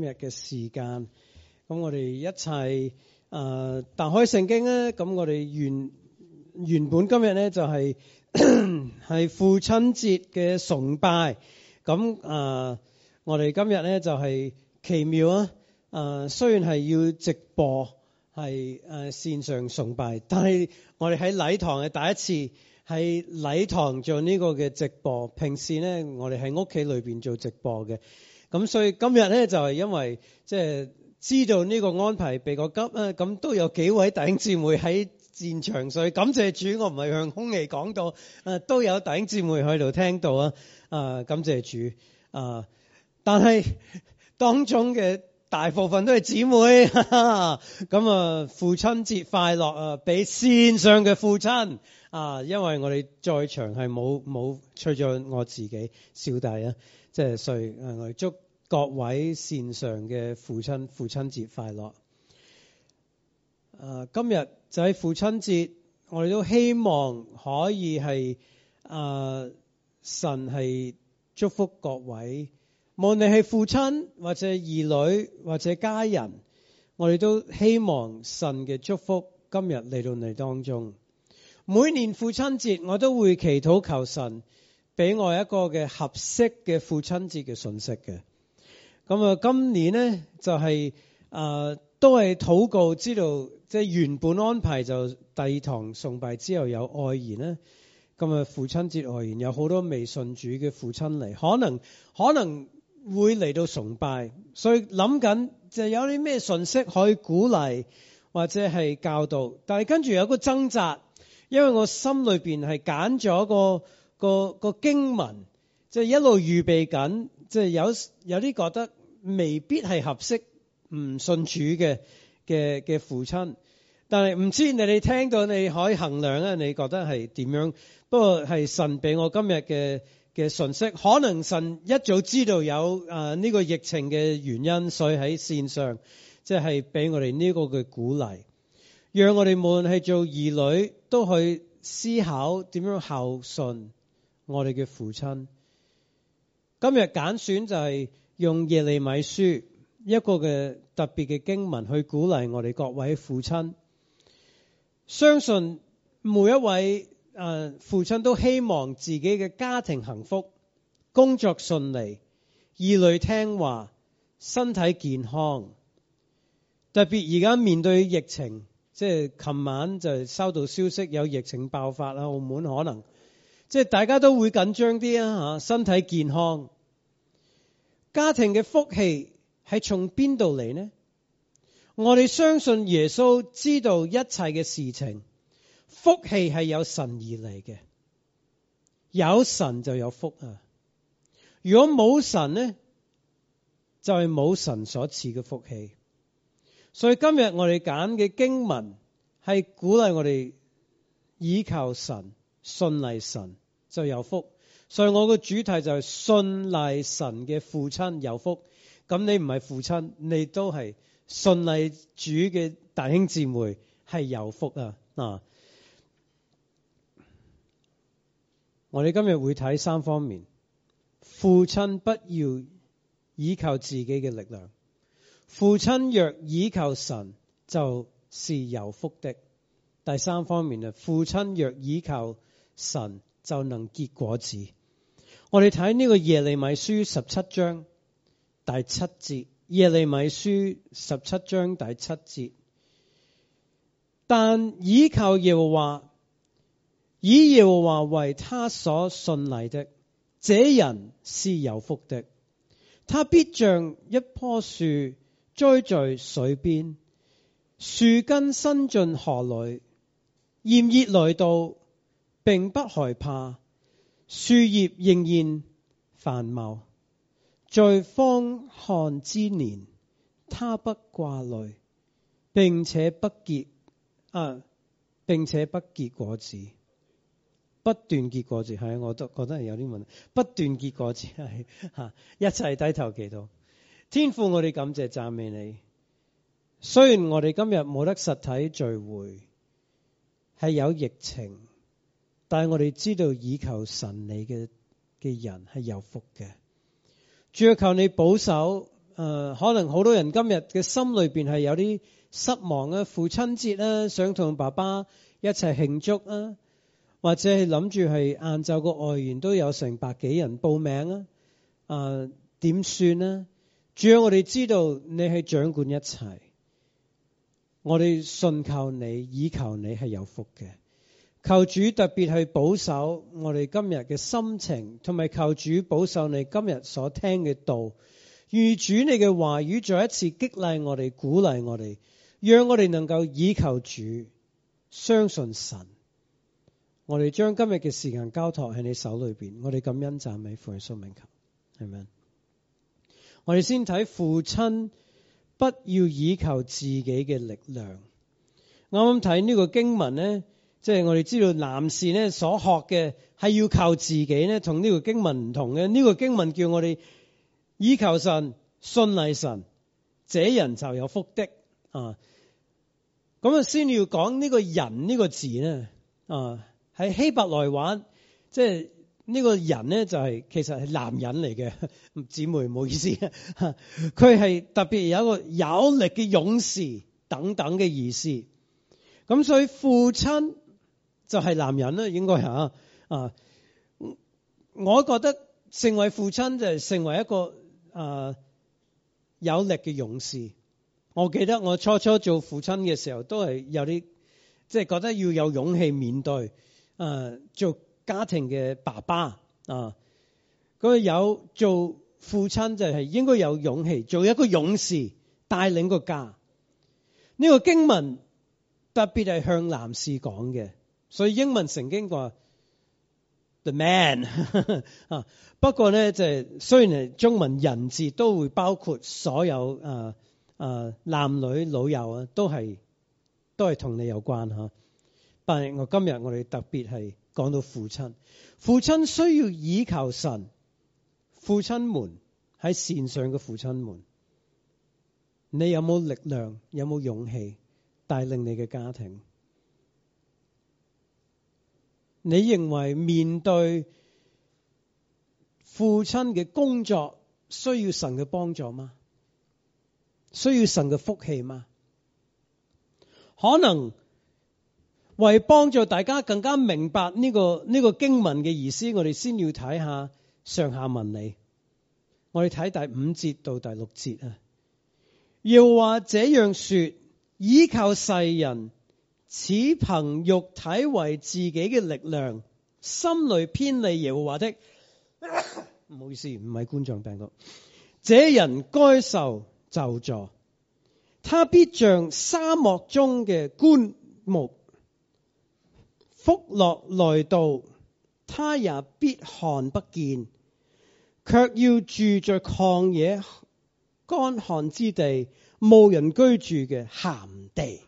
日嘅時間。咁我哋一齊打開聖經咧。咁我哋原本今日咧就係係父親節嘅崇拜。咁我哋今日咧就係奇妙啊！雖然係要直播，係線上崇拜，但係我哋喺禮堂係第一次喺禮堂做呢個嘅直播。平時咧我哋喺屋企裏邊做直播嘅。咁所以今日咧就係因為即係知道呢個安排比較急啊，咁都有幾位弟兄姊妹喺現場，所以感謝主，我唔係向空氣講到，都有弟兄姊妹喺度聽到啊，感謝主啊！但係當中嘅大部分都係姊妹，咁父親節快樂啊！俾線上嘅父親啊，因為我哋在場係冇除咗我自己小弟啊，即係所以我哋祝各位線上嘅父親節快樂。今日就喺父親節，我哋都希望可以係神係祝福各位。無論你係父親或者兒女或者家人，我哋都希望神嘅祝福今日嚟到你當中。每年父親節我都會祈禱求神俾我一個嘅合適嘅父親節嘅信息嘅。咁今年呢就係都係禱告，知道即係原本安排就第二堂崇拜之後有愛言啦。咁父親節愛言有好多未信主嘅父親嚟，可能會嚟到崇拜，所以諗緊就有啲咩信息可以鼓勵或者係教導，但係跟住有個掙扎，因為我心裏邊係揀咗個經文，即係一路預備緊，即係有啲覺得未必係合適唔信主嘅父親，但係唔知你哋聽到你可以衡量啊，你覺得係點樣？不過係神俾我今日嘅信息，可能神一早知道有呢個疫情嘅原因，所以喺線上即係俾我哋呢個嘅鼓勵，讓我哋無論係做兒女都去思考點樣孝順我哋嘅父親。今日揀選就係用耶利米書一個嘅特別嘅經文去鼓勵我哋各位父親。相信每一位父親都希望自己嘅家庭幸福、工作順利、兒女聽話、身體健康。特別而家面對疫情，即係琴晚就收到消息有疫情爆發啦，澳門可能即係大家都會緊張啲啊！身體健康、家庭嘅福氣係從邊度嚟呢？我哋相信耶穌知道一切嘅事情。福氣係有神而嚟嘅，有神就有福啊！如果冇神呢，就係冇神所賜嘅福氣。所以今日我哋揀嘅經文係鼓勵我哋倚靠神、信賴神就有福。所以我個主題就係信賴神嘅父親有福。咁你唔係父親，你都係信賴主嘅弟兄姊妹係有福啊！我哋今日會睇三方面。父親不要依靠自己嘅力量，父親若依靠神就是有福的。第三方面，父親若依靠神就能結果子。我哋睇呢個耶利米書17章第7節，耶利米書17章第7節，但依靠耶和華，以耶和華為他所信賴的，這人是有福的。他必像一棵樹栽在水邊，樹根伸進河裏，炎熱來到，並不害怕，樹葉仍然繁茂。在荒旱之年，他不掛慮，並且不結果子。不斷結果子，係我都覺得係有啲問題。不斷結果子係一齊低頭祈禱。天父，我哋感謝讚美你。雖然我哋今日冇得實體聚會，係有疫情，但係我哋知道倚靠神你嘅人係有福嘅。主要求你保守可能好多人今日嘅心裏邊係有啲失望啊，父親節啊，想同爸爸一齊慶祝啊，或者係諗住係晏晝個外園都有成百幾人報名啊，點算啊？主要我哋知道你係掌管一切，我哋信靠你，倚靠你係有福嘅。求主特別去保守我哋今日嘅心情，同埋求主保守你今日所聽嘅道。願主你嘅話語再一次激勵我哋，鼓勵我哋，讓我哋能夠倚靠主，相信神。我哋將今日嘅時間交託喺你手裏邊，我哋感恩讚美父嘅聖名求，係咪？我哋先睇父親不要倚靠自己嘅力量。啱啱睇呢個經文呢，即係我哋知道男士呢所學嘅係要靠自己呢，同呢個經文唔同嘅。呢個經文叫我哋倚靠神，信賴神，這人就有福的啊。咁啊，先要講呢個人呢個字呢，係希伯來話，即係呢個人呢就係其實係男人嚟嘅，姊妹唔好意思，佢係特別有一個有力嘅勇士等等嘅意思。咁所以父親就係男人啦，應該係我覺得成為父親就係成為一個有力嘅勇士。我記得我初初做父親嘅時候，都係有啲即係覺得要有勇氣面對做家庭嘅爸爸咁有做父親就係應該有勇氣，做一個勇士帶領個家。呢個經文特別係向男士講嘅，所以英文聖經話 the man 不過咧就係雖然係中文人字都會包括所有男女老幼都係同你有關吓。但係我今日我哋特別係講到父親，父親需要倚靠神。父親們喺線上嘅父親們，你有冇力量，有冇勇氣帶領你嘅家庭？你認為面對父親嘅工作需要神嘅幫助嗎？需要神嘅福氣嗎？可能為幫助大家更加明白呢個經文嘅意思，我哋先要睇下上下文理。我哋睇第5節到第6節啊。又話這樣說，倚靠世人，似憑肉體為自己嘅力量，心裏偏離耶和華的。唔好意思，唔係冠狀病毒。這人該受咒詛，他必像沙漠中嘅棺木。福樂來到，他也必看不見，卻要住在曠野乾旱之地，無人居住嘅鹹地。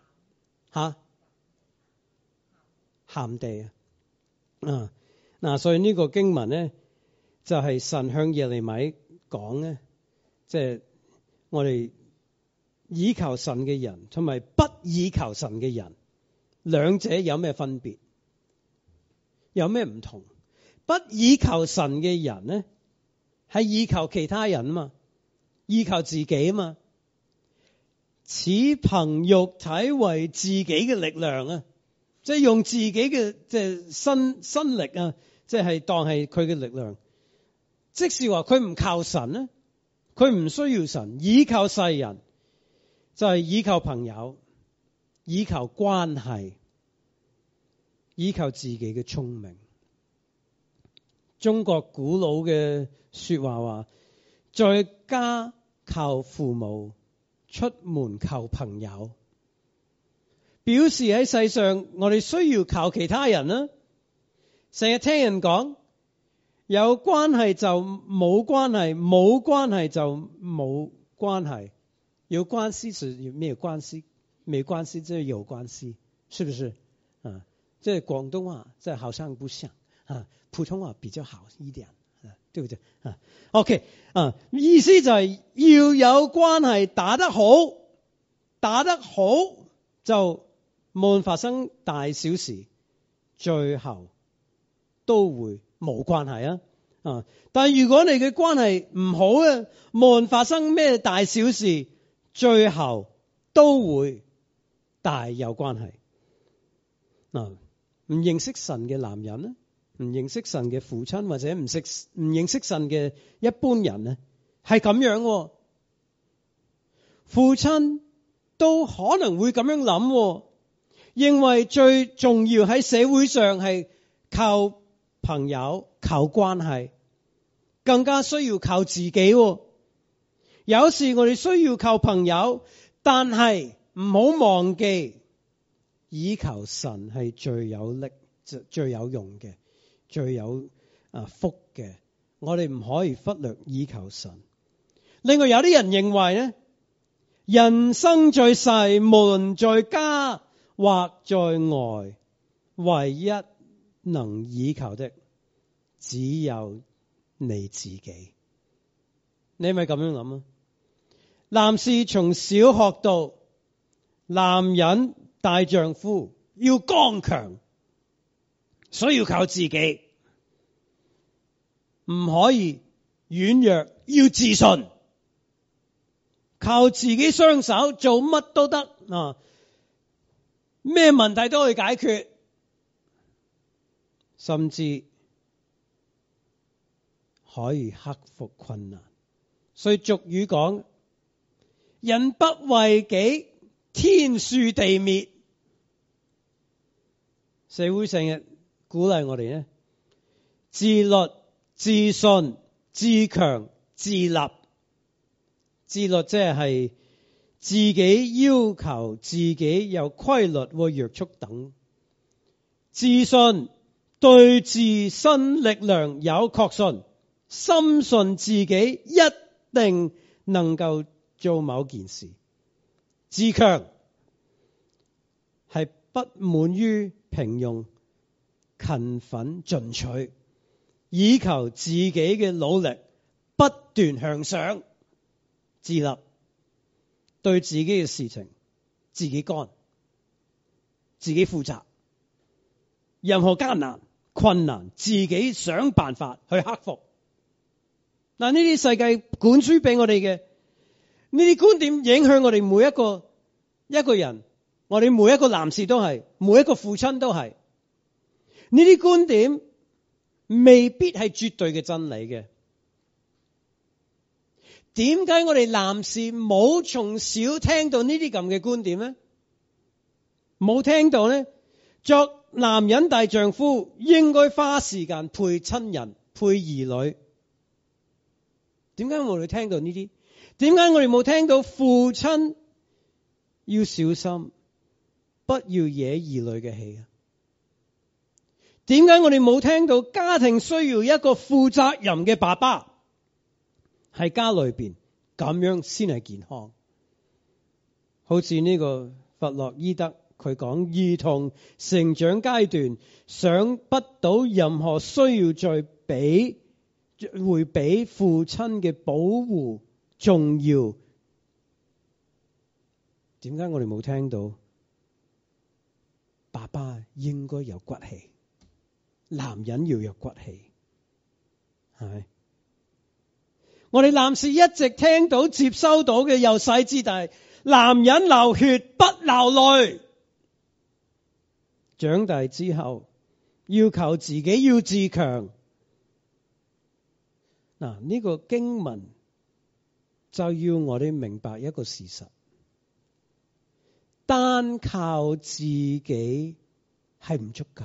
鹹地所以呢個經文呢，就係神向耶利米講呢，即係我哋倚靠神嘅人同埋不倚靠神嘅人，兩者有咩分別？有咩唔同？不倚靠神嘅人呢，係倚靠其他人啊嘛，依靠自己啊嘛，似憑肉體為自己嘅力量啊，即係用自己嘅即係身力啊，即係當係佢嘅力量。即是話佢唔靠神咧，佢唔需要神，依靠世人就係依靠朋友，依靠關係，依靠自己嘅聰明。中國古老嘅說話，在家靠父母，出門靠朋友，表示喺世上我哋需要靠其他人啦。成日聽人講，有關係就冇關係，冇關係就冇關係。有關係是沒有關係，沒關係就有關係，是不是？即係廣東話，即係好像不像普通話比較好一點，對不對？OK 意思就係要有關係，打得好就無論發生大小事，最後都會冇關係但如果你嘅關係唔好啊，無論發生咩大小事，最後都會大有關係。唔認識神嘅男人咧，唔認識神嘅父親，或者唔認識神嘅一般人咧，係咁樣。父親都可能會咁樣諗，認為最重要喺社會上係靠朋友、靠關係，更加需要靠自己。有時我哋需要靠朋友，但係唔好忘記倚靠神係最有力、最有用嘅、最有福嘅。我哋唔可以忽略倚靠神。另外有啲人認為咧，人生在世，無論在家或在外，唯一能倚靠的只有你自己。你係咪咁樣諗啊？男士從小學到男人大丈夫要剛強，所以要靠自己，唔可以軟弱，要自信，靠自己雙手做乜都得啊！咩問題都可以解決，甚至可以克服困難。所以俗語講：人不為己，天誅地滅。社會成日鼓勵我哋咧，自律、自信、自強、自立。自律即係自己要求自己有規律和約束等。自信對自身力量有確信，深信自己一定能夠做某件事。自強係不滿於平庸，勤奮進取，以求自己嘅努力不斷向上。自立對自己嘅事情自己幹，自己負責，任何艱難困難自己想辦法去克服。嗱，呢啲世界灌輸俾我哋嘅呢啲觀點，影響我哋每一個人，我哋每一個男士都係，每一個父親都係。呢啲觀點未必係絕對嘅真理嘅。點解我哋男士冇從小聽到呢啲咁嘅觀點呢？冇聽到呢？作男人大丈夫應該花時間陪親人、陪兒女。點解我哋聽到呢啲？點解我哋冇聽到父親要小心，不要惹兒女嘅氣啊？點解我哋冇聽到家庭需要一個負責任嘅爸爸？喺家裏邊咁樣先係健康。好似呢個弗洛伊德佢講，兒童成長階段想不到任何需要再會比父親嘅保護重要。點解我哋冇聽到爸爸應該有骨氣，男人要有骨氣？係咪？我哋男士一直聽到接收到嘅由細至大，男人流血不流淚。長大之後要靠自己，要自強。嗱，呢個經文就要我哋明白一個事實：單靠自己係唔足夠，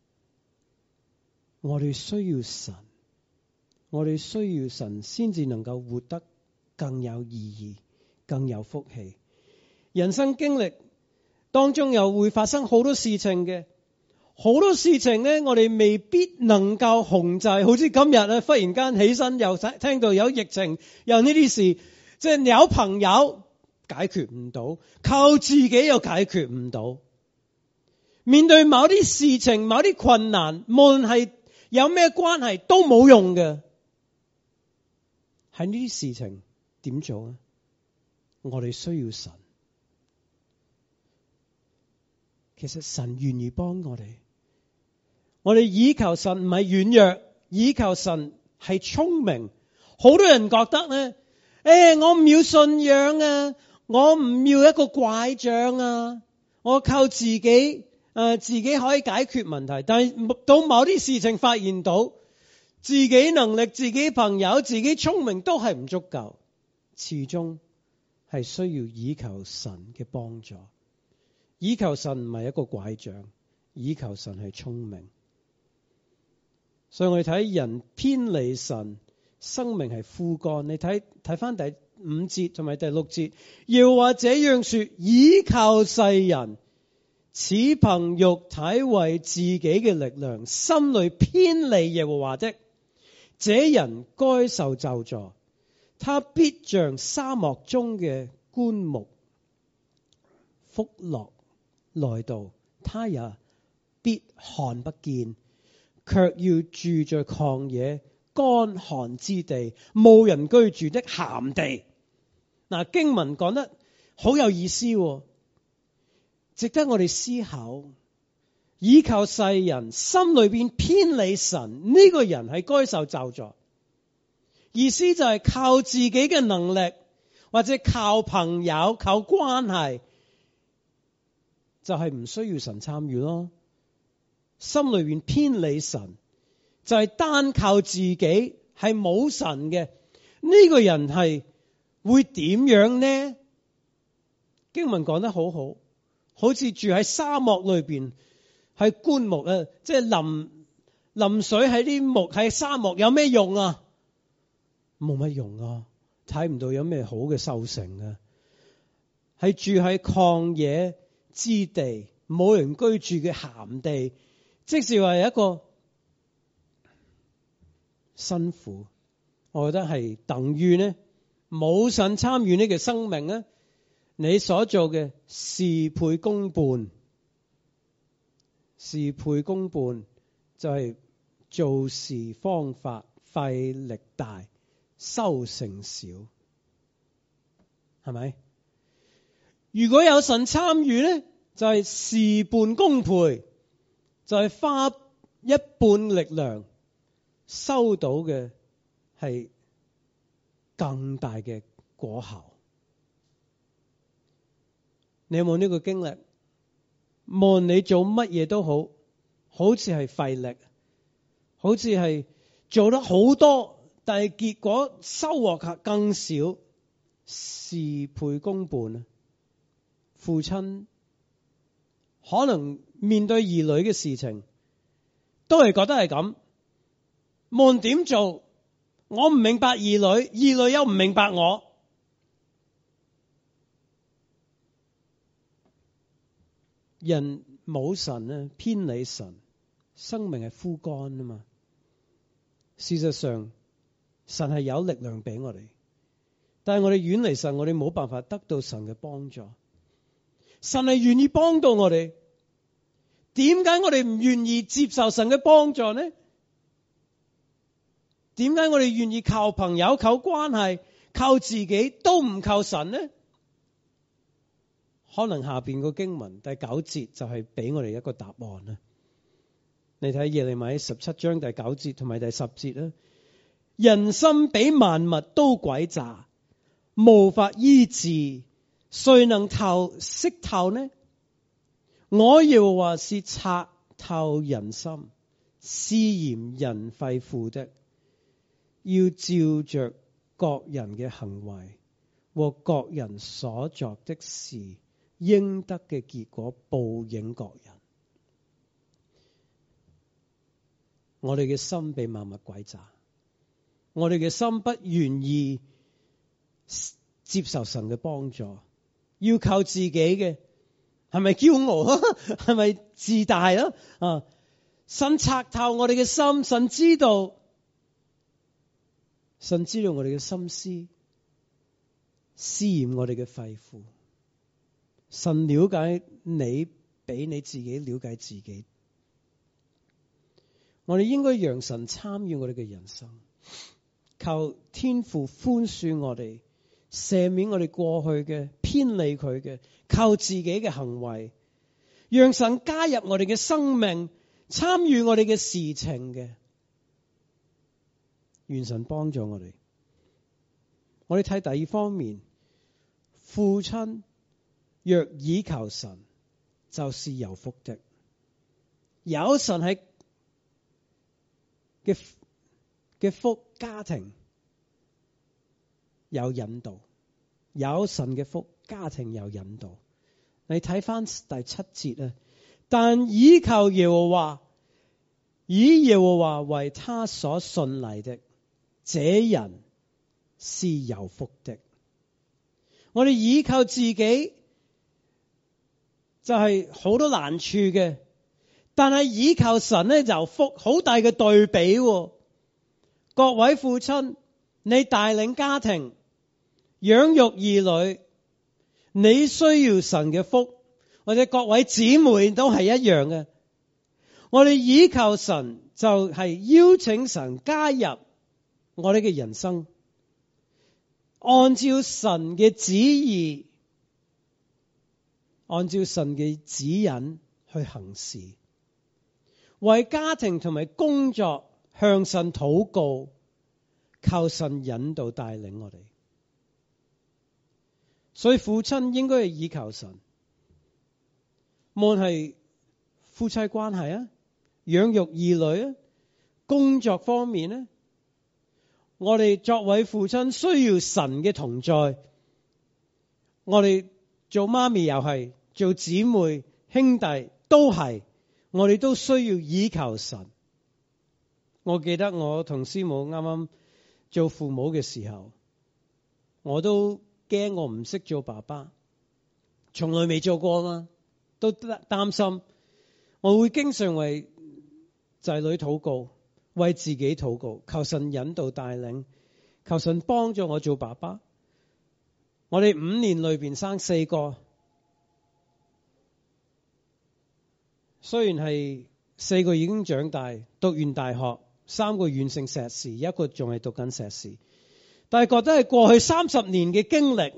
我哋需要神。我哋需要神先至能夠活得更有意義、更有福氣。人生經歷當中又會發生好多事情嘅，好多事情咧，我哋未必能夠控制。好似今日咧，忽然間起身又聽到有疫情，有呢啲事，即係有朋友解決唔到，靠自己又解決唔到。面對某啲事情、某啲困難，無論係有咩關係都冇用嘅。喺呢啲事情點做啊？我哋需要神。其實神願意幫我哋。我哋倚靠神唔係軟弱，倚靠神係聰明。好多人覺得咧，我唔要信仰啊，我唔要一個拐杖啊，我靠自己自己可以解決問題。但係到某啲事情發現到自己能力、自己朋友、自己聰明都係唔足夠，始終係需要倚靠神嘅幫助。倚靠神唔係一個拐杖，倚靠神係聰明。所以我哋睇人偏離神，生命係枯乾。你睇翻第5節同埋第6節，要或這樣說，倚靠世人，似憑肉體為自己嘅力量，心裏偏離耶和華的，這人該受咒詛。他必像沙漠中嘅棺木，福樂來到，他也必看不見，卻要住在曠野乾旱之地，無人居住的鹹地。嗱，經文講得好有意思，值得我哋思考。倚靠世人，心裏邊偏離神，呢個人係該受咒詛。意思就係靠自己嘅能力，或者靠朋友、靠關係，就係唔需要神參與咯。心裏邊偏離神，就係單靠自己，係冇神嘅。呢個人係會點樣呢？經文講得好好，好似住喺沙漠裏邊，係棺木啊，即係淋水喺啲木喺沙漠有咩用啊？冇乜用啊，睇唔到有咩好嘅收成啊。係住喺曠野之地，冇人居住嘅鹹地，即是話一個辛苦。我覺得係等於呢，冇神參與呢個生命呢，你所做嘅事倍功半。事倍功半就係做事方法費力大，收成少，係咪？如果有神參與咧，就係事半功倍，就係花一半力量，收到嘅係更大嘅果效。你有冇呢個經歷？無論你做乜嘢都好，好似係費力，好似係做得好多，但係結果收穫更少，事倍功半啊！父親可能面對兒女嘅事情，都係覺得係咁。無論點做，我唔明白兒女，兒女又唔明白我。人冇神啊，偏離神，生命係枯乾啊嘛。事實上，神係有力量俾我哋，但係我哋遠離神，我哋冇辦法得到神嘅幫助。神係願意幫到我哋，點解我哋唔願意接受神嘅幫助呢？點解我哋願意靠朋友、靠關係、靠自己，都唔靠神呢？可能下邊個經文第9節就係俾我哋一個答案啦。你睇耶利米17章第9節同埋第10節啦。人心比萬物都詭詐，無法醫治，誰能識透呢？我耶和華是察透人心、試驗人肺腑的，要照着各人嘅行為和各人所作的事，應得嘅結果報應各人。我哋嘅心比萬物詭詐，我哋嘅心不願意接受神嘅幫助，要靠自己嘅，係咪驕傲啊？係咪自大啊？神察透我哋嘅心，神知道我哋嘅心思，試驗我哋嘅肺腑。神了解你比你自己了解自己。我哋應該讓神參與我哋嘅人生，求天父寬恕我哋，赦免我哋過去嘅偏離佢嘅，靠自己嘅行為，讓神加入我哋嘅生命，參與我哋嘅事情嘅。 願神幫助我哋。我哋睇第二方面，父親若倚靠神，就是有福的。有神喺嘅福，家庭有引導，有神嘅福，家庭有引導。你睇翻第7節啊，但倚靠耶和華，以耶和華為他所信賴的，這人是有福的。我哋倚靠自己就係好多難處嘅，但係倚靠神咧就福，好大嘅對比。各位父親，你帶領家庭、養育兒女，你需要神嘅福，或者各位姊妹都係一樣嘅。我哋倚靠神就係邀請神加入我哋嘅人生，按照神嘅旨意，按照神嘅指引去行事，為家庭同埋工作向神禱告，靠神引導帶領我哋。所以父親應該係倚靠神，無論係夫妻關係啊、養育兒女啊、工作方面咧，我哋作為父親需要神嘅同在。我哋做媽咪又係，做姊妹兄弟都係，我哋都需要倚靠神。我記得我同師母啱啱做父母嘅時候，我都驚我唔識做爸爸，從來未做過嘛，都擔心。我會經常為仔女禱告，為自己禱告，求神引導帶領，求神幫助我做爸爸。我哋5年裏邊生4個，雖然係4個已經長大，讀完大學，3個完成碩士，1個仲係讀緊碩士，但係覺得係過去30年嘅經歷，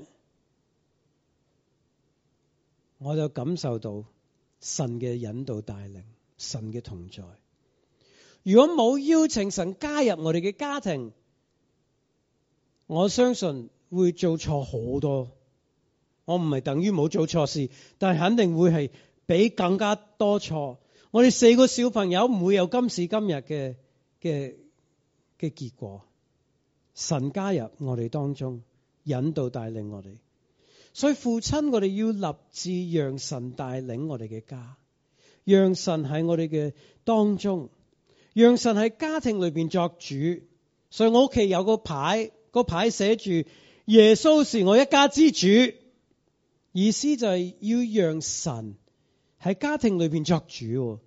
我就感受到神嘅引導帶領，神嘅同在。如果冇邀請神加入我哋嘅家庭，我相信會做錯好多。我唔係等於冇做錯事，但係肯定會係比更加多錯。我哋4個小朋友唔會有今時今日嘅結果。神加入我哋當中，引導帶領我哋。所以父親，我哋要立志讓神帶領我哋嘅家，讓神喺我哋嘅當中，讓神喺家庭裏邊作主。所以我屋企有個牌，個牌寫住耶穌是我一家之主，意思就係要讓神喺家庭裏邊作主。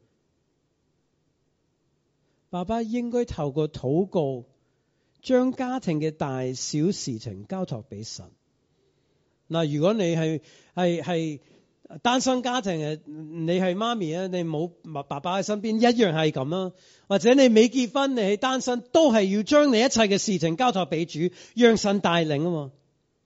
爸爸應該透過禱告，將家庭嘅大小事情交託俾神。嗱，如果你係單身家庭嘅，你係媽咪啊，你冇爸爸喺身邊，一樣係咁啦。或者你未結婚，你係單身，都係要將你一切嘅事情交託俾主，讓神帶領啊嘛。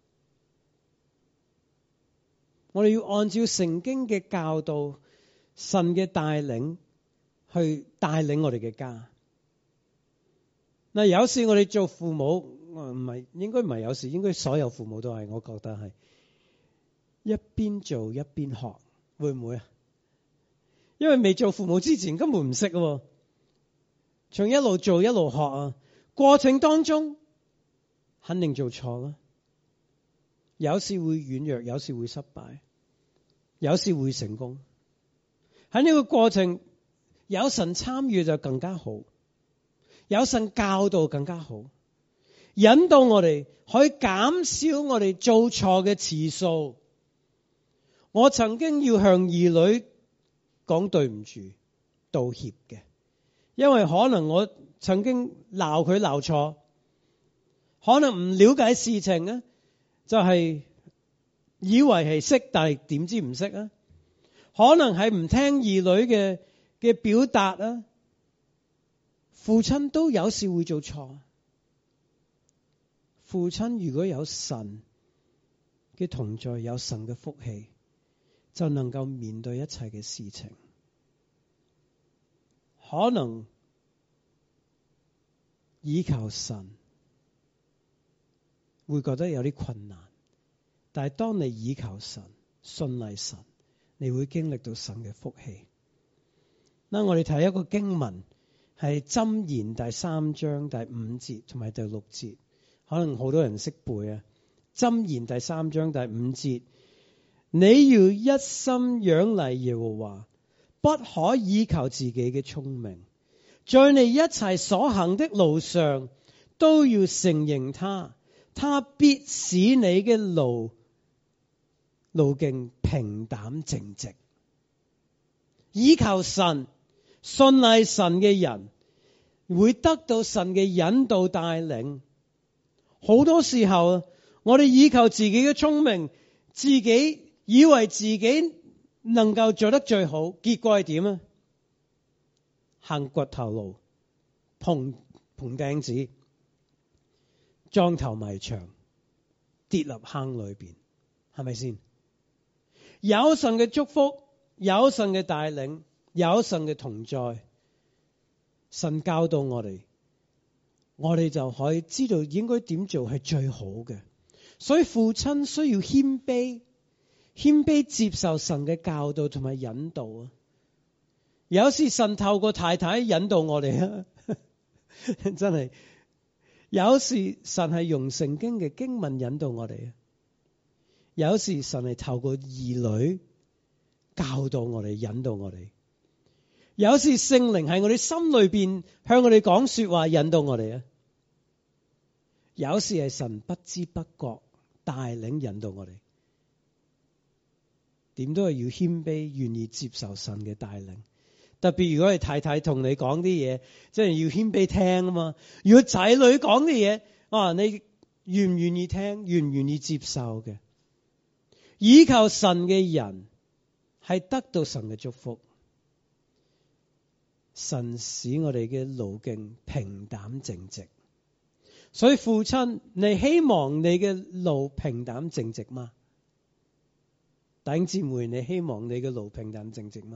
我哋要按照聖經嘅教導，神嘅帶領去帶領我哋嘅家。嗱，有時我哋做父母，應該唔係有時，應該所有父母都係，我覺得係一邊做一邊學，會唔會啊？因為未做父母之前根本唔識喎，從一路做一路學啊，過程當中肯定做錯啦，有時會軟弱，有時會失敗，有時會成功。喺呢個過程有神參與就更加好，有神教導更加好，引導我哋可以減少我哋做錯嘅次數。我曾經要向兒女講對唔住、道歉嘅，因為可能我曾經鬧佢鬧錯，可能唔了解事情啊，就係以為係識，但係點知唔識啊？可能係唔聽兒女嘅表達啊，父親都有時會做錯。父親如果有神嘅同在，有神嘅福氣，就能夠面對一切嘅事情。可能倚靠神會覺得有啲困難，但係當你倚靠神、信賴神，你會經歷到神嘅福氣。嗱，我哋睇一個經文，係箴言第3章第5節同埋第6節，可能好多人識背啊。箴言第3章第5節，你要一心仰賴耶和華，不可倚靠自己嘅聰明，在你一切所行的路上都要承認他，他必使你嘅路徑平坦正直。倚靠神、信賴神嘅人會得到神嘅引導帶領。好多時候我哋依靠自己嘅聰明，自己以為自己能夠做得最好，結果係點啊？行掘頭路，碰釘子，撞頭埋牆，跌入坑裏邊，係咪先？有神嘅祝福，有神嘅帶領，有神嘅同在，神教導我哋，我哋就可以知道應該點做係最好嘅。所以父親需要謙卑接受神嘅教導同埋引導啊！有時神透過太太引導我哋啊，真係有時神係用聖經嘅經文引導我哋啊，有時神係透過兒女教導我哋、引導我哋，有時聖靈喺我哋心裏邊向我哋講說話，引導我哋啊，有時係神不知不覺帶領引導我哋。點都係要謙卑，願意接受神嘅帶領。特別如果係太太同你講啲嘢，即係要謙卑聽啊嘛。如果仔女講啲嘢，你願唔願意聽，願唔願意接受嘅？倚靠神嘅人係得到神嘅祝福。神使我哋嘅路徑平坦正直。所以父親，你希望你嘅路平坦正直嗎？弟兄姊妹，你希望你嘅路平坦正直嗎？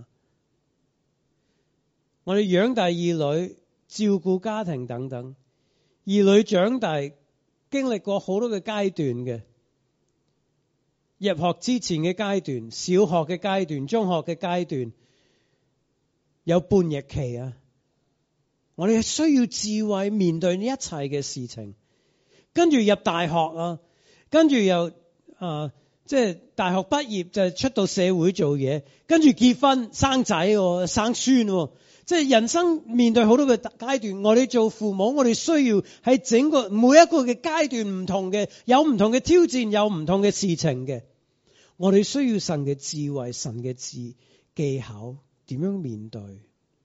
我哋養大兒女、照顧家庭等等，兒女長大經歷過好多嘅階段嘅，入學之前嘅階段、小學嘅階段、中學嘅階段，有叛逆期啊！我哋係需要智慧面對呢一切嘅事情，跟住入大學啊，跟住又即係大學畢業就出到社會做嘢，跟住結婚生仔生孫，即係人生面對好多嘅階段。我哋做父母，我哋需要喺整個每一個嘅階段唔同嘅，有唔同嘅挑戰，有唔同嘅事情嘅。我哋需要神嘅智慧、神嘅技巧，點樣面對？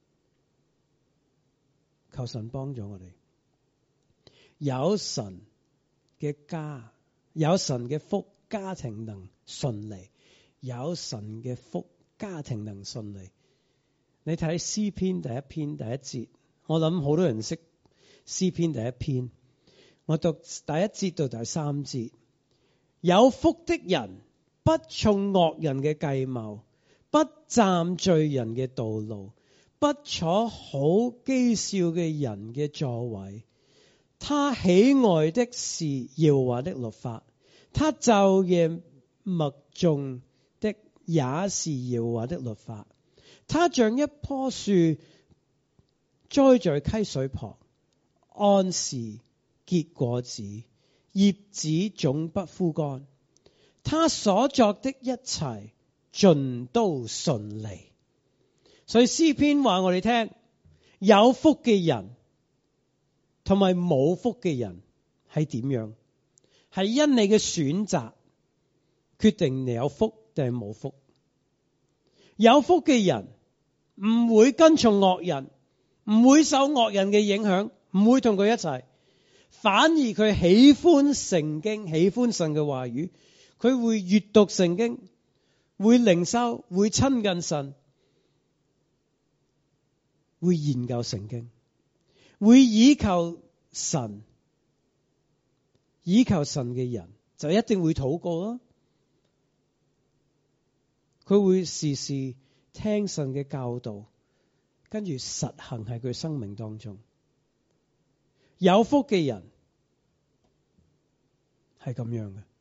求神幫助我哋，有神嘅家，有神嘅福。家庭能順利，有神嘅福，家庭能順利。你睇詩篇第一篇第一節，我諗好多人識詩篇第一篇。我讀第一節到第3節。有福的人不從惡人嘅計謀，不站罪人嘅道路，不坐好譏笑嘅人嘅座位。他喜愛的是耶和華的律法。他晝夜默誦的也是耶和華的律法。他像一棵樹栽在溪水旁，按時結果子，葉子總不枯乾。他所作的一切盡都順利。所以詩篇話我哋聽，有福嘅人同埋冇福嘅人係點樣？係因你嘅選擇決定你有福定係冇福。有福嘅人唔會跟從惡人，唔會受惡人嘅影響，唔會同佢一齊，反而佢喜歡聖經，喜歡神嘅話語，佢會閱讀聖經，會靈修，會親近神，會研究聖經，會倚靠神。倚靠神嘅人就一定會禱告啦。佢會時時聽神嘅教導，跟住實行喺佢生命當中。 有福嘅人係咁樣嘅，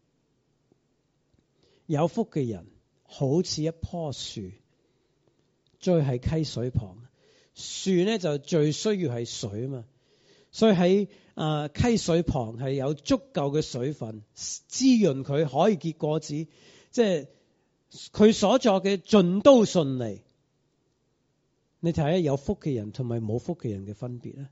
有福嘅人好似一棵樹，栽喺溪水旁。樹咧就最需要係水啊嘛，所以喺溪水旁係有足夠嘅水分滋潤佢，可以結果子，即係佢所作嘅盡都順利。你睇下有福嘅人同埋冇福嘅人嘅分別啦。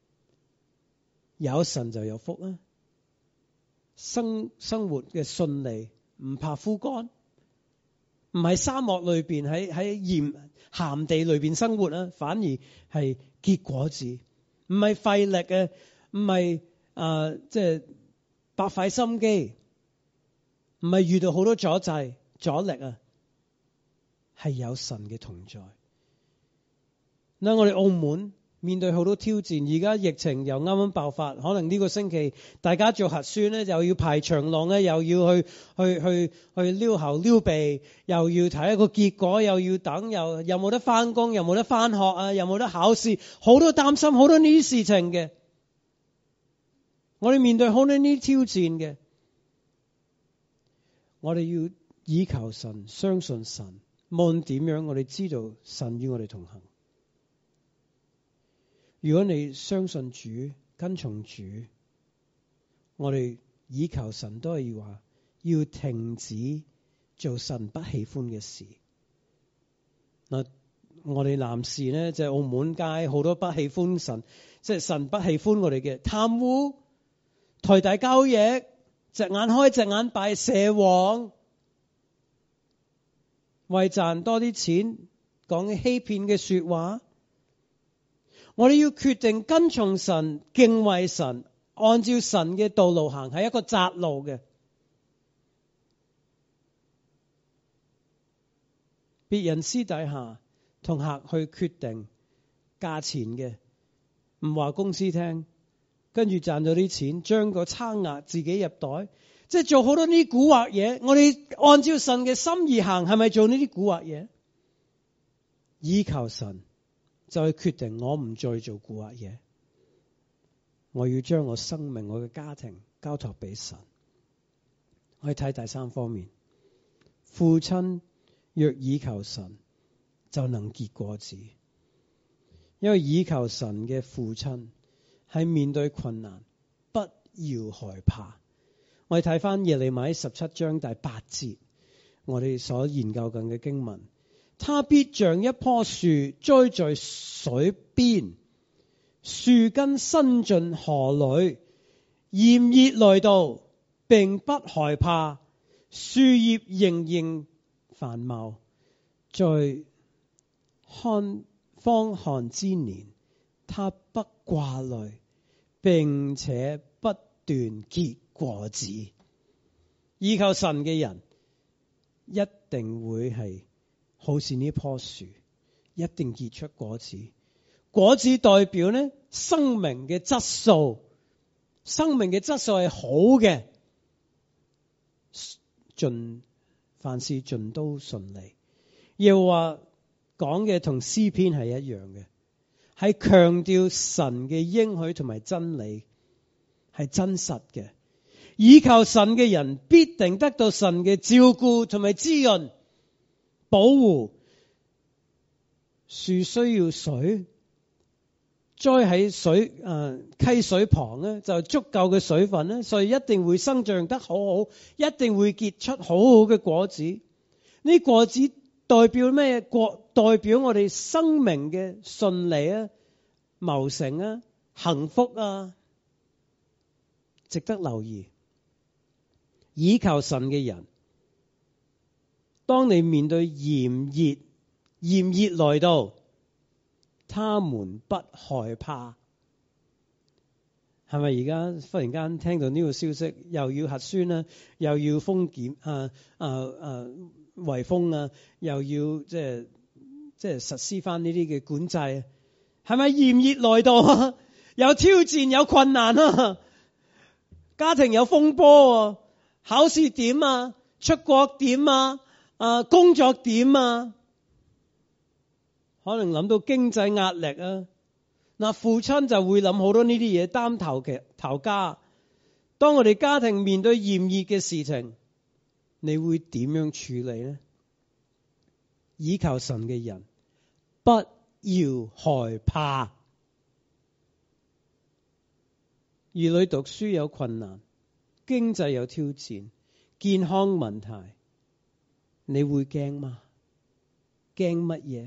有神就有福啊，生活嘅順利，唔怕枯乾，唔係沙漠裏邊喺鹹地裏邊生活啦，反而係結果子，唔係費力嘅，唔係即係白費心機，唔係遇到好多阻力啊，係有神嘅同在。嗱，我哋澳門面對好多挑戰，而家疫情又啱啱爆發，可能呢個星期大家做核酸咧，又要排長龍咧，又要去撩喉撩鼻，又要睇一個結果，又要等，又冇得翻工，又冇得翻學啊，又冇得考試，好多擔心，好多呢啲事情嘅。我哋面對好多呢啲挑戰嘅，我哋要倚靠神，相信神，無論點樣，我哋知道神與我哋同行。如果你相信主，跟從主，我哋倚靠神都係話要停止做神不喜歡嘅事。嗱，我哋男士咧，就係澳門街好多不喜歡神，即係神不喜歡我哋嘅貪污、台大交易、隻眼開隻眼閉、蛇王，為賺多啲錢講欺騙嘅說話。我哋要決定跟從神，敬畏神，按照神嘅道路行，係一個窄路嘅。別人私底下同客去決定價錢嘅，唔話公司聽，跟住賺咗啲錢，將個差額自己入袋，即係做好多呢啲蠱惑嘢。我哋按照神嘅心意行，係咪做呢啲蠱惑嘢？依靠神。就去決定我唔再做蠱惑嘢，我要將我生命、我嘅家庭交託俾神。我哋睇第三方面，父親若倚靠神，就能結果子。因為倚靠神嘅父親係面對困難，不要害怕。我哋睇翻耶利米17章第8節，我哋所研究緊嘅經文。他必像一棵樹栽在水邊，樹根伸進河裏，炎熱來到，並不害怕，樹葉仍然繁茂，在荒寒之年，他不掛慮，並且不斷結果子。依靠神嘅人一定會係好似呢棵樹，一定結出果子。果子代表呢生命嘅質素，生命嘅質素係好嘅，凡事盡都順利。又話講嘅同詩篇係一樣嘅，係強調神嘅應許同埋真理係真實嘅。倚靠神嘅人必定得到神嘅照顧同埋滋潤保護。樹需要水，栽喺溪水旁咧，就足夠嘅水分咧，所以一定會生長得好好，一定會結出好好嘅果子。呢果子代表咩？代表我哋生命嘅順利啊、謀成啊、幸福啊，值得留意。倚靠神嘅人，當你面對炎熱來到，他們不害怕。係咪而家忽然間聽到呢個消息，又要核酸啊，又要封檢圍封啊，又要即係實施翻呢啲嘅管制啊？係咪炎熱來到啊？有挑戰，有困難啊？家庭有風波啊？考試點啊？出國點啊？工作點啊？可能諗到經濟壓力啊， 嗱，父親就會諗好多呢啲嘢，擔頭家。當我哋家庭面對炎熱嘅事情，你會點樣處理呢？倚靠神嘅人，不要害怕。兒女讀書有困難，經濟有挑戰，健康問題，你會驚嗎？驚乜嘢？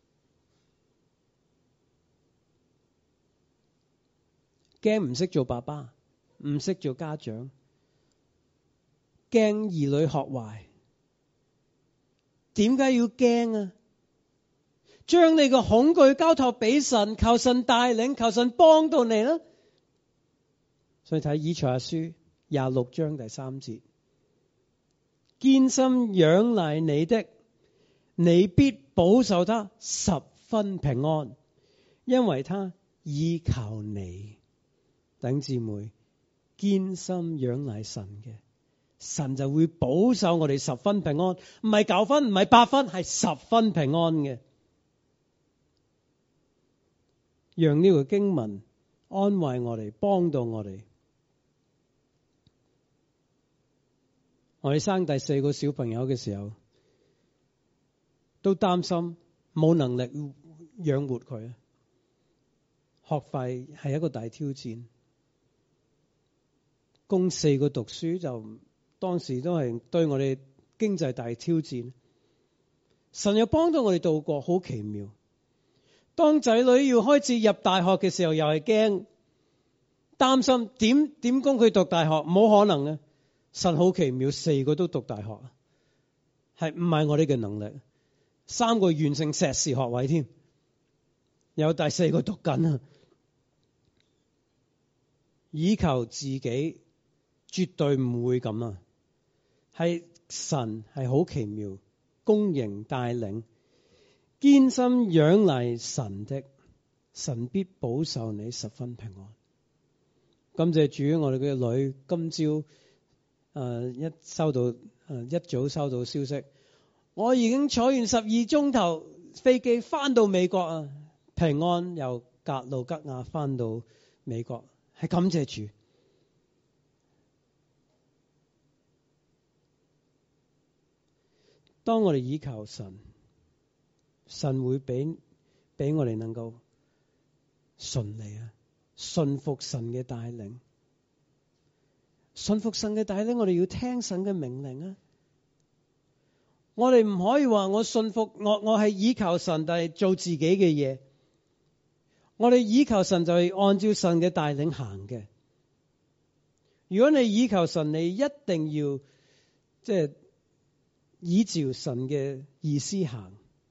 驚唔識做爸爸，唔識做家長，驚兒女學壞。點解要驚啊？將你個恐懼交託俾神，求神帶領，求神幫到你啦。所以睇以賽亞書26章第3節，堅心仰賴你的，你必保守他十分平安，因為他倚靠你。弟兄姊妹，堅心仰賴神嘅，神就會保守我哋十分平安，唔係9分，唔係8分，係10分平安嘅。讓呢個經文安慰我哋，幫到我哋。我哋生第4個小朋友嘅時候，都擔心冇能力養活佢，學費係一個大挑戰。供4個讀書就當時都係對我哋經濟大挑戰。神又幫到我哋度過，好奇妙。當仔女要開始入大學嘅時候，又係驚擔心點供佢讀大學，冇可能嘅。神好奇妙，4個都讀大學，係唔係我哋嘅能力？3個完成碩士學位添，有第4個讀緊啊！倚靠自己絕對唔會咁啊！係神係好奇妙，公營帶領，堅心仰賴神的，神必保守你十分平安。感謝主，我哋嘅女今朝一早收到消息，我已經坐完12鐘頭飛機翻到美國啊，平安由格魯吉亞翻到美國，係感謝主。當我哋倚靠神，神會俾我哋能夠順利啊，順服神嘅帶領。順服神嘅帶領，我哋要聽神嘅命令啊！我哋唔可以話我順服我係倚靠神，但係做自己嘅嘢。我哋倚靠神就係按照神嘅帶領行嘅。如果你倚靠神，你一定要依照神嘅意思行。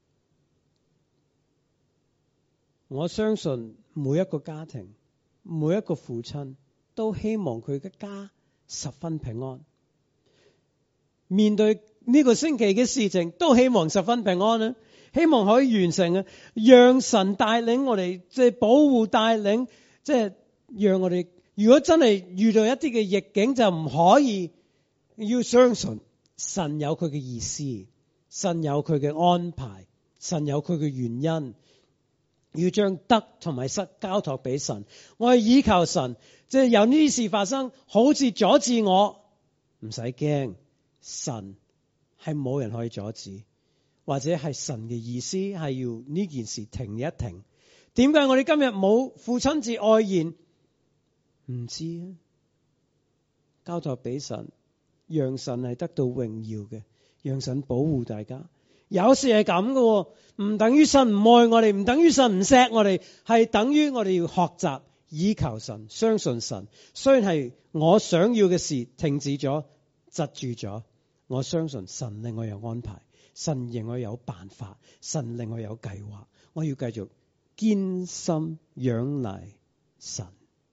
我相信每一個家庭，每一個父親都希望佢嘅家十分平安，面對呢個星期嘅事情都希望十分平安啊！希望可以完成啊！讓神帶領我哋，保護帶領，讓我哋如果真係遇到一啲嘅逆境，就唔可以，要相信神有佢嘅意思，神有佢嘅安排，神有佢嘅原因。要將得同埋失交託俾神，我係倚靠神，有呢啲事發生，好似阻止我，唔使驚，神係冇人可以阻止，或者係神嘅意思係要呢件事停一停。點解我哋今日冇父親節愛宴？唔知啊，交託俾神，讓神係得到榮耀嘅，讓神保護大家。有時係咁嘅，唔等於神唔愛我哋，唔等於神唔錫我哋，係等於我哋要學習倚靠神，相信神。雖然係我想要嘅事停止咗、窒住咗，我相信神令我有安排，神令我有辦法，神令我有計劃。我要繼續堅心仰賴神。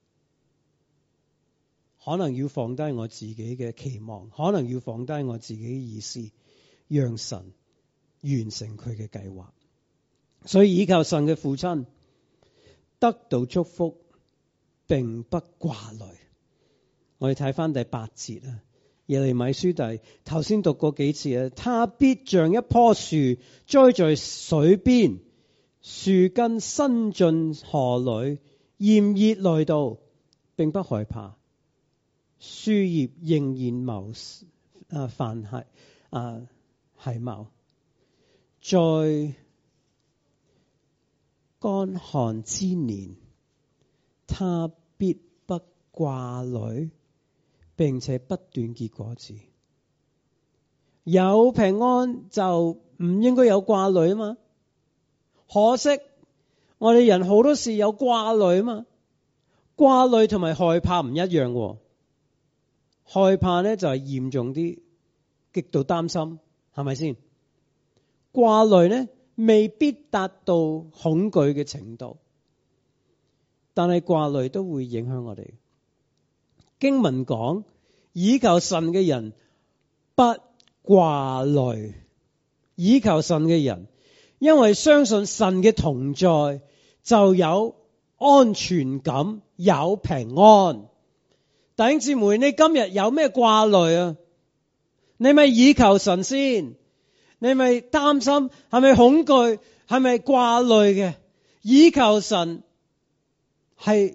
可能要放低我自己嘅期望，可能要放低我自己嘅意思，讓神完成佢嘅計劃。所以倚靠神嘅父親得到祝福，並不掛慮。我哋睇翻第8節啊，耶利米書頭先讀過幾次啊，他必像一棵樹栽在水邊， 樹根伸進河裏，炎熱來到，並不害怕。樹葉仍然係茂，在乾旱之年，他必不掛慮，並且不斷結果子。有平安就唔應該有掛慮啊嘛。可惜我哋人好多時有掛慮啊嘛。掛慮同埋害怕唔一樣喎。害怕咧就係嚴重啲，極度擔心，係咪先？掛慮咧未必達到恐懼嘅程度，但係掛慮都會影響我哋。經文講，倚靠神嘅人不掛慮。倚靠神嘅人，因為相信神嘅同在，就有安全感，有平安。弟兄姊妹，你今日有咩掛慮啊？你咪倚靠神先，你咪擔心，係咪恐懼，係咪掛慮嘅？倚靠神係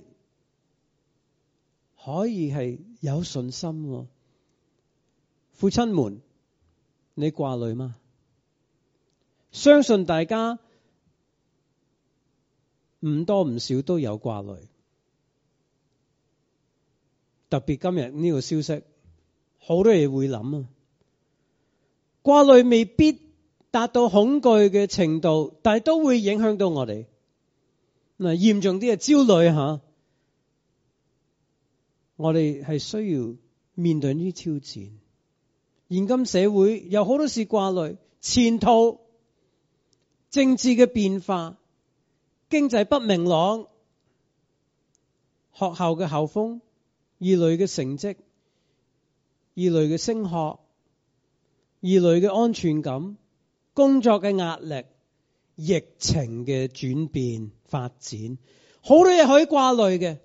可以係有信心。父親們，你掛慮嗎？相信大家唔多唔少都有掛慮。特別今日呢個消息，好多嘢會諗啊。掛慮未必達到恐懼嘅程度，但係都會影響到我哋。嗱，嚴重啲係焦慮吓，我哋係需要面對呢啲挑戰。現今社會有好多事掛慮，前途、政治嘅變化、經濟不明朗、學校嘅校風、兒女嘅成績、兒女嘅升學、兒女嘅安全感、工作嘅壓力、疫情嘅轉變發展，好多嘢可以掛慮嘅。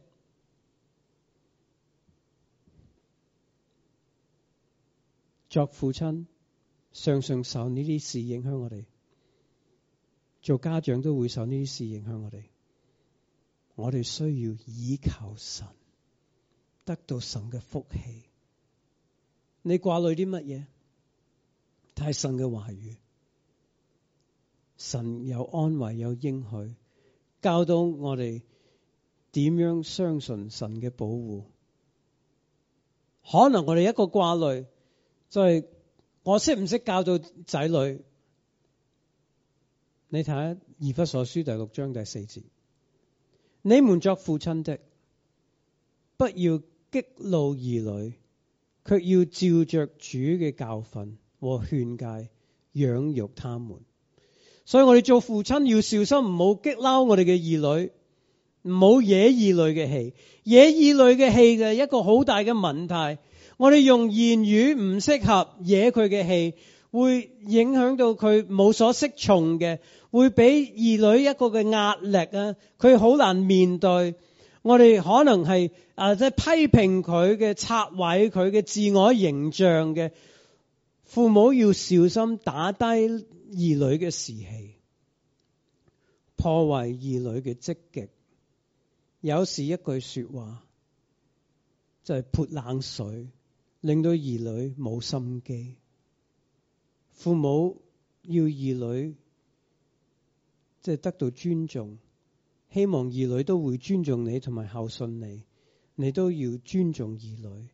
作父親，常常受呢啲事影響我哋；做家長都會受呢啲事影響我哋。我哋需要倚靠神，得到神嘅福氣。你掛慮啲乜嘢？睇神嘅話語，神有安慰，有應許，教導我哋點樣相信神嘅保護。可能我哋一個掛慮就係我識唔識教導仔女？你睇下以弗所書第6章第4節，你們作父親的，不要激怒兒女，卻要照着主嘅教訓和勸誡養育他們。所以我哋做父親要小心，唔好激嬲我哋嘅兒女，唔好惹兒女嘅氣。惹兒女嘅氣嘅一個好大嘅問題，我哋用言語唔適合惹佢嘅氣，會影響到佢冇所適從嘅，會俾兒女一個嘅壓力啊，佢好難面對。我哋可能係即係批評佢嘅，拆毀佢嘅自我形象嘅。父母要小心打低兒女嘅士氣，破壞兒女嘅積極。有時一句說話就係潑冷水，令到兒女冇心機。父母要兒女即係得到尊重，希望兒女都會尊重你同埋孝順你，你都要尊重兒女。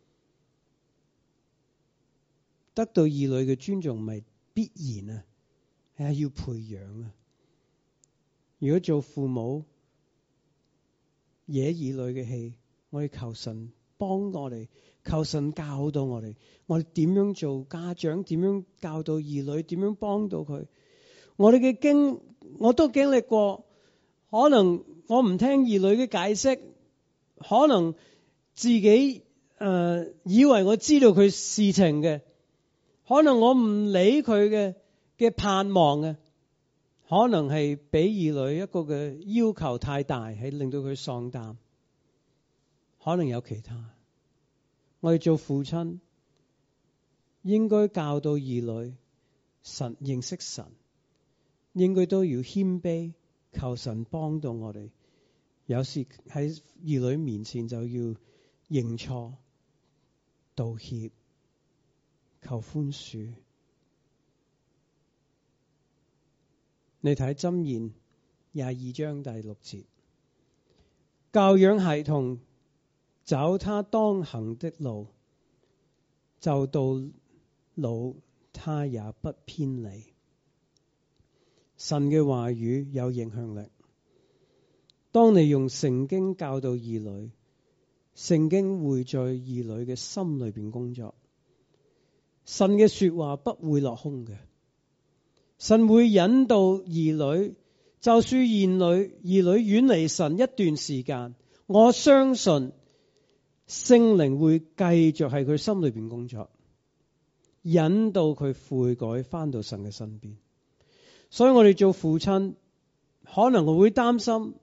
得到兒女嘅尊重唔係必然啊，係要培養啊。如果做父母惹兒女嘅氣，我哋求神幫我哋，求神教導我哋，我哋點樣做家長，點樣教導兒女，點樣幫到佢。我都經歷過，可能我唔聽兒女嘅解釋，可能自己以為我知道佢事情嘅。可能我唔理佢嘅盼望嘅，可能係俾兒女一個嘅要求太大，係令到佢喪膽。可能有其他，我哋做父親應該教導兒女神認識神，應該都要謙卑， 求神幫到我哋。有時喺兒女面前就要認錯、道歉、求寬恕。你睇箴言22章第6節，教養孩童走他當行的路，就到老他也不偏離。神嘅話語有影響力。當你用聖經教導兒女，聖經會在兒女嘅心裏邊工作。神嘅說話不會落空嘅。神會引導兒女，就算兒女遠離神一段時間，我相信聖靈會繼續喺佢心裏邊工作，引導佢悔改返到神嘅身邊。所以我哋做父親，可能會擔心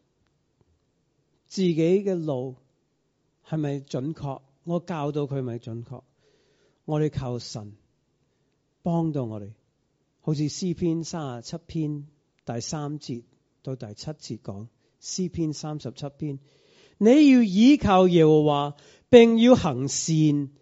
自己嘅路係咪準確，我教導佢係咪準確。我哋求神幫到我哋。好似詩篇37篇第3節到第7節講，詩篇37篇，你要倚靠耶和華，並要行善，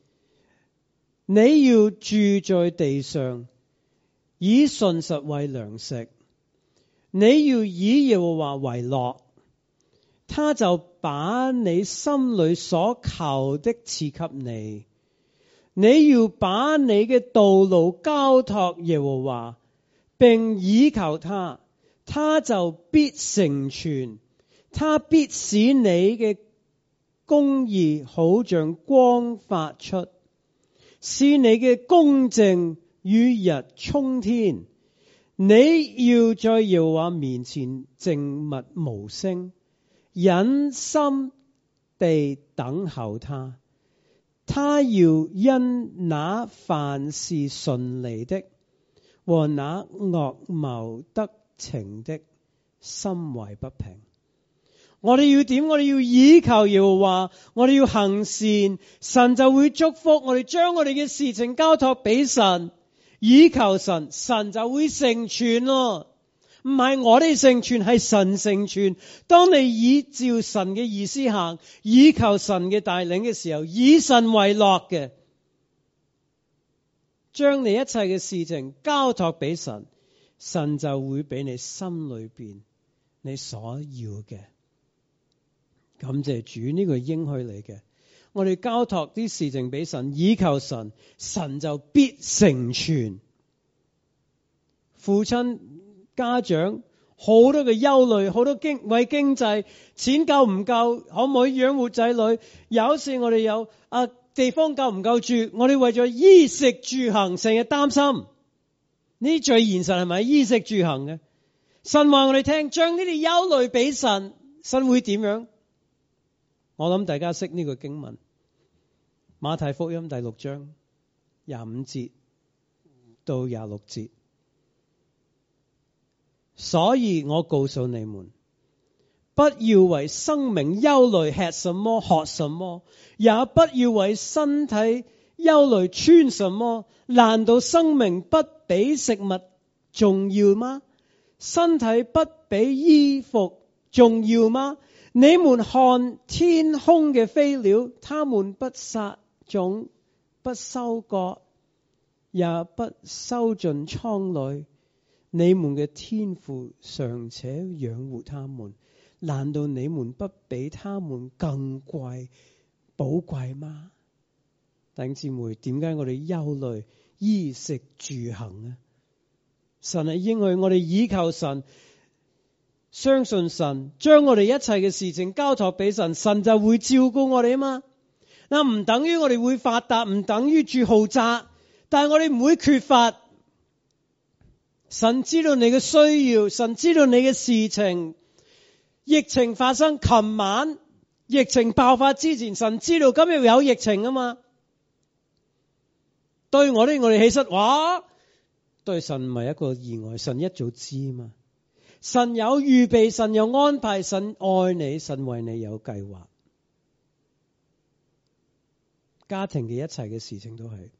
你要住在地上，以信實為糧食，你要以耶和華為樂，他就把你心裏所求的賜給你。你要把你嘅道路交託耶和華，並倚靠他，他就必成全。他必使你嘅公義好像光發出，使你嘅公正如日沖天。你要在耶和華面前靜默無聲，忍心地等候他。他要因那凡事順利的和那惡謀得逞的心懷不平。我哋要點？我哋要倚靠耶和華，我哋要行善，神就會祝福我哋。將我哋嘅事情交託俾神，倚靠神，神就會成全咯。唔係我哋成全，係神成全。當你依照神嘅意思行，依靠神嘅帶領嘅時候，以神為樂嘅，將你一切嘅事情交託俾神，神就會俾你心裏邊你所要嘅。感謝主，呢個應許嚟嘅。我哋交託啲事情俾神，依靠神，神就必成全。父親家長好多嘅憂慮，好多為經濟錢夠唔夠，可唔可以養活仔女？有時我哋有地方夠唔夠住，我哋為咗衣食住行成日擔心。呢啲最現實係咪？衣食住行嘅，神話我哋聽，將呢啲憂慮俾神，神會點樣？我諗大家識呢個經文，馬太福音第6章25節到26節。所以我告訴你們，不要為生命憂慮，吃什麼喝什麼，也不要為身體憂慮穿什麼。難道生命不比食物重要嗎？身體不比衣服重要嗎？你們看天空嘅飛鳥，它們不撒種，不收割，也不收進倉裏，你們嘅天父尚且養活他們，難道你們不比他們更寶貴嗎？弟兄姊妹，點解我哋憂慮衣食住行啊？神係應許我哋倚靠神，相信神，將我哋一切嘅事情交託俾神，神就會照顧我哋啊嘛。嗱，唔等於我哋會發達，唔等於住豪宅，但係我哋唔會缺乏。神知道你嘅需要，神知道你嘅事情。疫情發生，琴晚疫情爆發之前，神知道今日有疫情啊嘛。對我哋起身，哇！對神唔係一個意外，神一早知啊嘛。神有預備，神有安排，神愛你，神為你有計劃。家庭嘅一切嘅事情都係。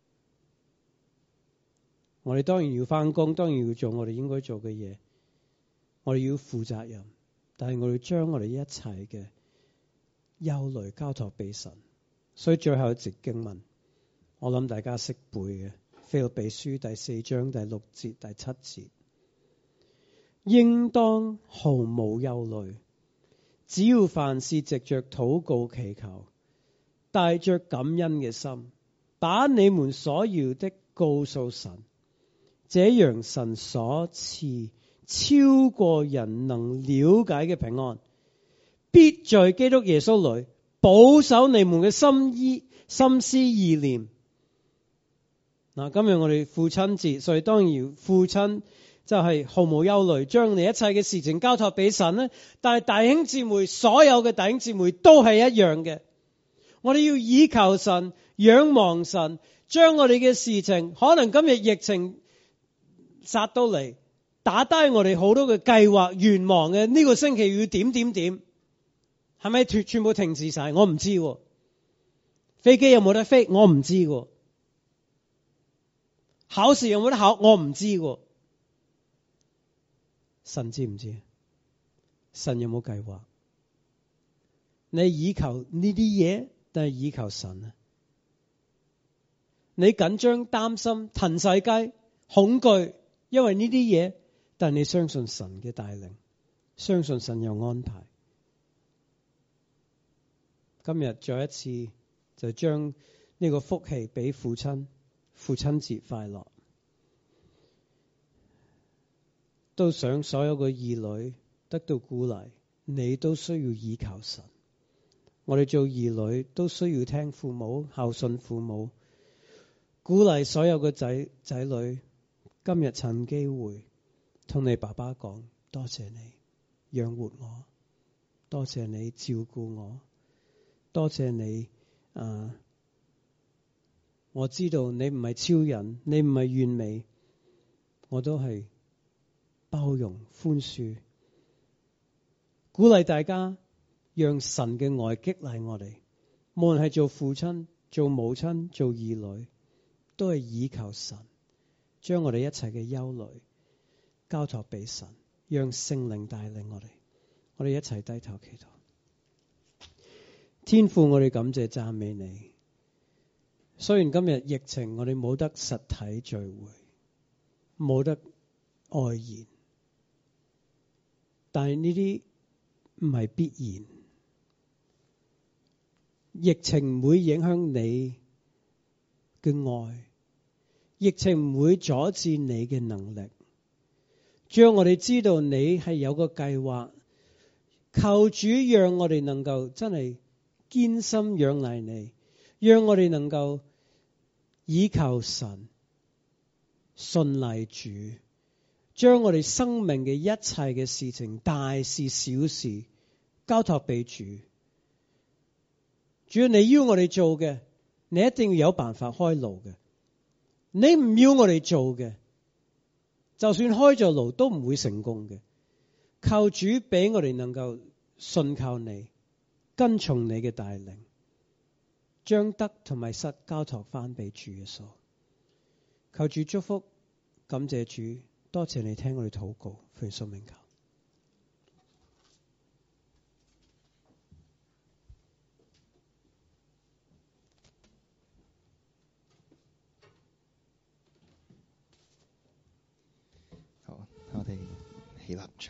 我哋當然要返工，當然要做我哋應該做嘅嘢。 我哋要負責任，但係我哋將我哋一切嘅憂慮交託俾神。所以最後一節經文，我諗大家識背嘅，腓立比書第4章第6節第7節，應當毫無憂慮，只要凡事藉着禱告祈求，帶着感恩嘅心，把你們所要的告訴神，這樣神所賜超過人能了解嘅平安，必在基督耶穌裏保守你們嘅心思意念。嗱，今日我哋父親節，所以當然父親就係毫無憂慮，將你一切嘅事情交託俾神咧。但係弟兄姊妹，所有嘅弟兄姊妹都係一樣嘅，我哋要倚靠神，仰望神，將我哋嘅事情，可能今日疫情殺到嚟，打低我哋好多嘅計劃願望嘅，呢個星期要點，係咪全部停止晒？我唔知喎。飛機有冇得飛？我唔知喎。考試有冇得考？我唔知喎。神知唔知？神有冇計劃？你倚靠呢啲嘢，定係倚靠神啊？你緊張、擔心、騰世界、恐懼，因為呢啲嘢，但係你相信神嘅帶領，相信神有安排。今日再一次就將呢個福氣俾父親，父親節快樂。都想所有嘅兒女得到鼓勵，你都需要倚靠神。我哋做兒女都需要聽父母，孝順父母，鼓勵所有嘅仔女。今日趁機會同你爸爸講，多謝你養活我，多謝你照顧我，多謝你我知道你唔係超人，你唔係完美，我都係包容寬恕，鼓勵大家，讓神嘅愛激勵我哋。無論係做父親、做母親、做兒女，都係倚靠神，將我哋一切嘅憂慮交託俾神，讓聖靈帶領我哋。我哋一齊低頭祈禱。天父，我哋感謝讚美你。雖然今日疫情，我哋冇得實體聚會，冇得外言，但係呢啲唔係必然。疫情唔會影響你嘅愛，疫情唔會阻止你嘅能力。將我哋知道你係有個計劃，求主讓我哋能夠真係堅心仰賴你，讓我哋能夠倚靠神，信賴主，將我哋生命嘅一切嘅事情，大事小事交託俾主。主要你要我哋做嘅，你一定要有辦法開路嘅。你唔要我哋做嘅，就算開咗路都唔會成功嘅。求主俾我哋能夠信靠你，跟從你嘅帶領，將得同埋失交託翻俾主耶穌。求主祝福，感謝主，多謝你聽我哋禱告，奉耶穌名求。 好，我哋起立唱。